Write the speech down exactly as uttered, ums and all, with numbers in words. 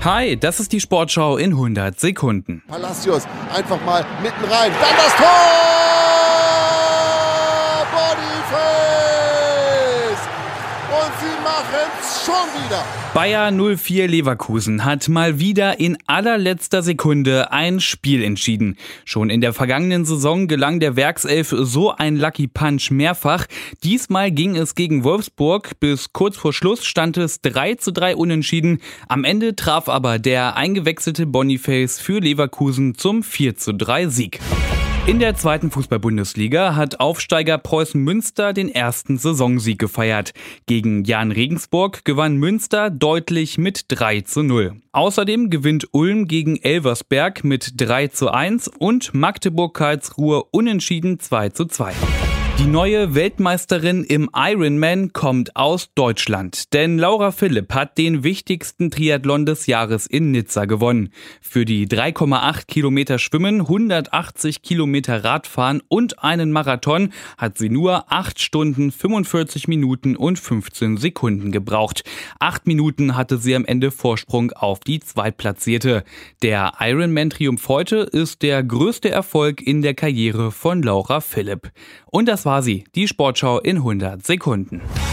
Hi, das ist die Sportschau in hundert Sekunden. Palacios einfach mal mitten rein. Dann das Tor! Boniface! Und sie machen's schon wieder. Bayer null vier Leverkusen hat mal wieder in allerletzter Sekunde ein Spiel entschieden. Schon in der vergangenen Saison gelang der Werkself so ein Lucky Punch mehrfach. Diesmal ging es gegen Wolfsburg. Bis kurz vor Schluss stand es drei zu drei unentschieden. Am Ende traf aber der eingewechselte Boniface für Leverkusen zum vier zu drei Sieg. In der zweiten Fußball-Bundesliga hat Aufsteiger Preußen Münster den ersten Saisonsieg gefeiert. Gegen Jahn Regensburg gewann Münster deutlich mit drei zu null. Außerdem gewinnt Ulm gegen Elversberg mit drei zu eins und Magdeburg-Karlsruhe unentschieden zwei zu zwei. Die neue Weltmeisterin im Ironman kommt aus Deutschland, denn Laura Philipp hat den wichtigsten Triathlon des Jahres in Nizza gewonnen. Für die drei Komma acht Kilometer Schwimmen, hundertachtzig Kilometer Radfahren und einen Marathon hat sie nur acht Stunden, fünfundvierzig Minuten und fünfzehn Sekunden gebraucht. Acht Minuten hatte sie am Ende Vorsprung auf die Zweitplatzierte. Der Ironman-Triumph heute ist der größte Erfolg in der Karriere von Laura Philipp. Und das war sie, die Sportschau in hundert Sekunden.